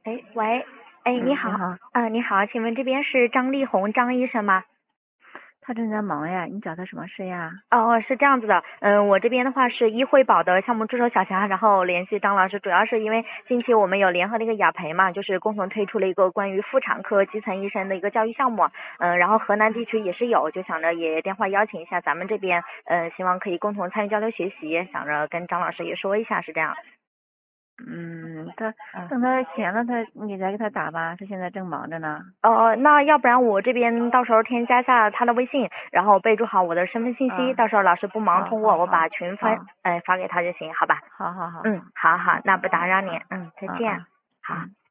哎，喂，哎，你好， 你好， 你好，请问这边是张丽红张医生吗？ 他正在忙呀，你找他什么事呀？ 哦，是这样子的，我这边的话是医惠保的项目助手小霞，然后联系张老师，主要是因为近期我们有联合那个雅培嘛，就是共同推出了一个关于妇产科基层医生的一个教育项目，然后河南地区也是有，就想着也电话邀请一下咱们这边，希望可以共同参与交流学习，想着跟张老师也说一下，是这样。 他嗯。 等他闲了你再给他打吧，他现在正忙着呢。 那要不然我这边到时候添加下他的微信，然后备注好我的身份信息， 啊， 到时候老师不忙好通过我好好把群发， 好发给他就行，好吧？ 好好好好， 好好，那不打扰你， 好好再见， 嗯嗯好。 嗯。